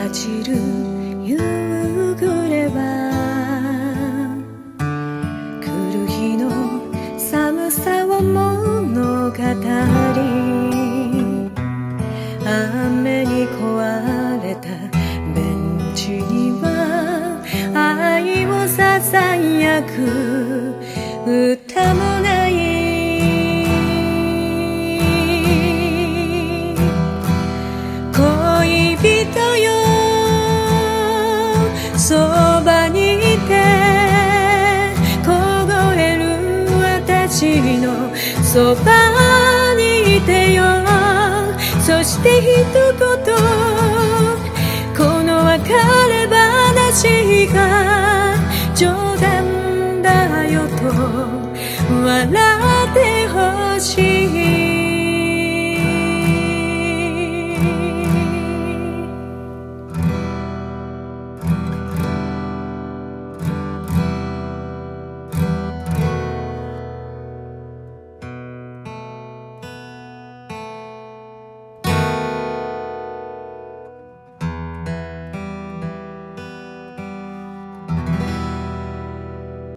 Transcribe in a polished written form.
落ちる夕暮れは来る日の寒さを物語り、雨に壊れたベンチには愛をささやく歌もない。恋人よ、そばにいて凍える私のそばにいてよ。そして一言、この別れ話が冗談だよと笑ってほしい。